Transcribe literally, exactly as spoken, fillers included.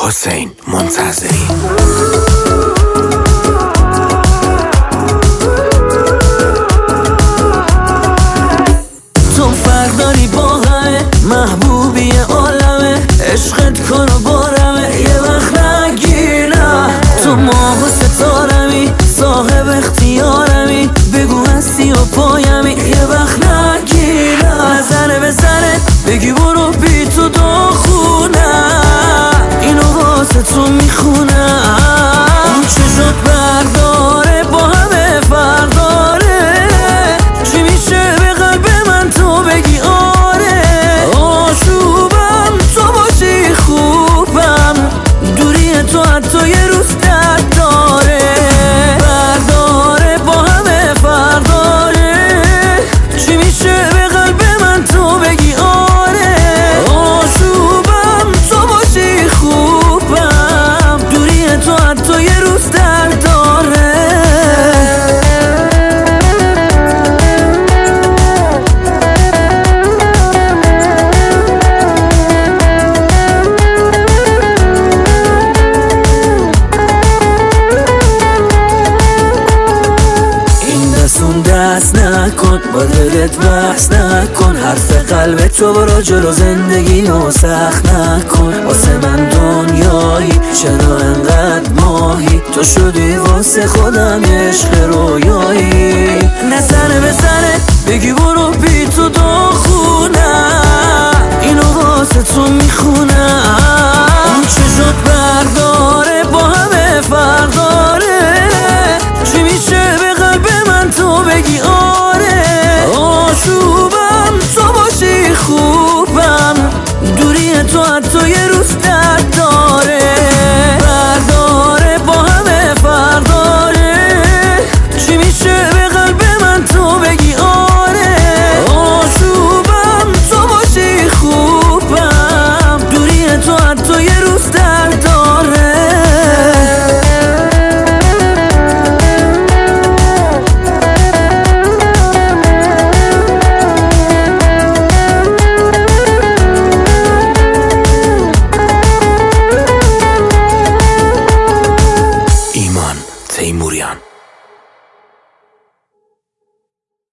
حسین منتظری. تو فرق داری با همه، محبوبی عالمه، عشقت کن و بارمه، یه وقت نگیرم. تو ماه و ستارمی، صاحب اختیارمی، بگو هستی و پایمی، یه وقت نگیرم. نظره به سرت بگی برو بی تو داخونم، اینو واسه تو میخونم. اون چشات برداره با همه فرق داره، چی میشه به قلب من تو بگی آره. آشوبم تو باشی خوبم، دوری تو حتی یه روز درد داره. برداره با همه فرق داره، چی میشه به قلب من تو بگی آره. آشوبم تو باشی خوبم، دوری تو حتی یه روز درد داره. اون دست نکن، با دلت بحث نکن، حرف قلب تو برو جلو، زندگی رو سخت نکن. واسه من دنیایی، چرا انقدر ماهی، تو شدی واسه خودم عشق رویایی. نزنه به سرت بگی برو بی تو داخونم، اینو واسه تو میخونم.